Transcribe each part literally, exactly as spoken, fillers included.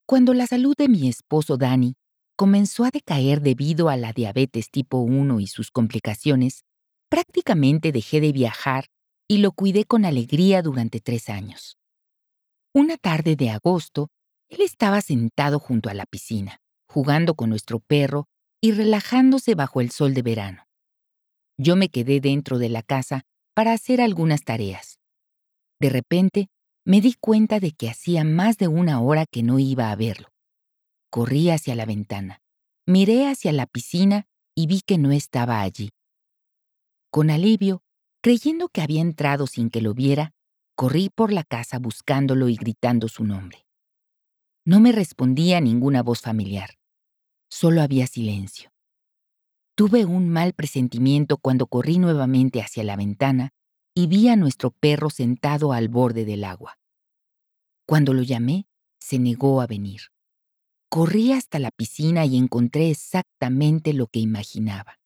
Cuando la salud de mi esposo Danny comenzó a decaer debido a la diabetes tipo uno y sus complicaciones, prácticamente dejé de viajar y lo cuidé con alegría durante tres años. Una tarde de agosto, él estaba sentado junto a la piscina, jugando con nuestro perro y relajándose bajo el sol de verano. Yo me quedé dentro de la casa para hacer algunas tareas. De repente, me di cuenta de que hacía más de una hora que no iba a verlo. Corrí hacia la ventana, miré hacia la piscina y vi que no estaba allí. Con alivio, creyendo que había entrado sin que lo viera, corrí por la casa buscándolo y gritando su nombre. No me respondía ninguna voz familiar. Solo había silencio. Tuve un mal presentimiento cuando corrí nuevamente hacia la ventana y vi a nuestro perro sentado al borde del agua. Cuando lo llamé, se negó a venir. Corrí hasta la piscina y encontré exactamente lo que imaginaba.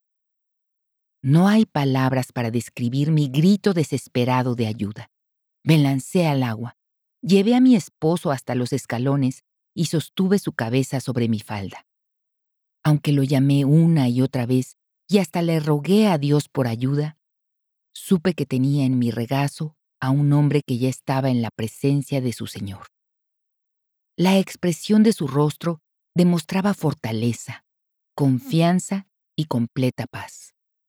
No hay palabras para describir mi grito desesperado de ayuda. Me lancé al agua, llevé a mi esposo hasta los escalones y sostuve su cabeza sobre mi falda. Aunque lo llamé una y otra vez y hasta le rogué a Dios por ayuda, supe que tenía en mi regazo a un hombre que ya estaba en la presencia de su Señor. La expresión de su rostro demostraba fortaleza, confianza y completa paz.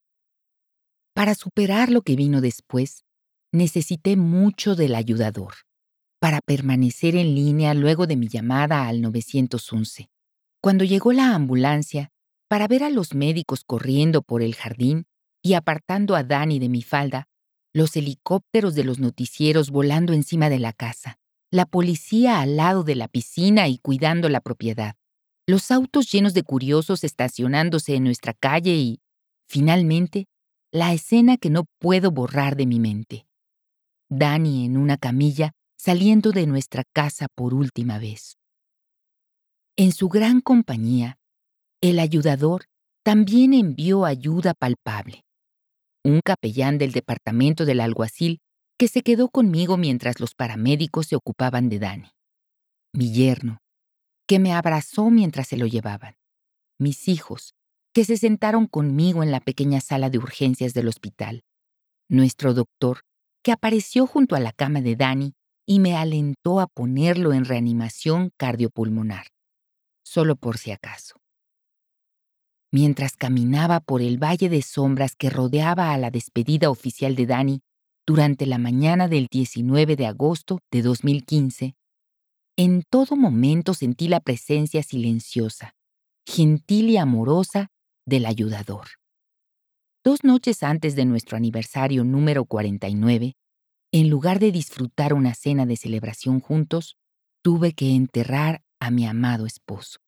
Para superar lo que vino después, necesité mucho del ayudador, para permanecer en línea luego de mi llamada al nueve once. Cuando llegó la ambulancia, para ver a los médicos corriendo por el jardín y apartando a Danny de mi falda, los helicópteros de los noticieros volando encima de la casa, la policía al lado de la piscina y cuidando la propiedad, los autos llenos de curiosos estacionándose en nuestra calle y, finalmente, la escena que no puedo borrar de mi mente. Danny en una camilla saliendo de nuestra casa por última vez. En su gran compañía, el ayudador también envió ayuda palpable. Un capellán del departamento del alguacil que se quedó conmigo mientras los paramédicos se ocupaban de Danny. Mi yerno, que me abrazó mientras se lo llevaban. Mis hijos, que se sentaron conmigo en la pequeña sala de urgencias del hospital. Nuestro doctor, que apareció junto a la cama de Danny y me alentó a ponerlo en reanimación cardiopulmonar, solo por si acaso. Mientras caminaba por el valle de sombras que rodeaba a la despedida oficial de Danny durante la mañana del diecinueve de agosto de dos mil quince, en todo momento sentí la presencia silenciosa, gentil y amorosa del ayudador. Dos noches antes de nuestro aniversario número cuarenta y nueve, en lugar de disfrutar una cena de celebración juntos, tuve que enterrar a mi amado esposo.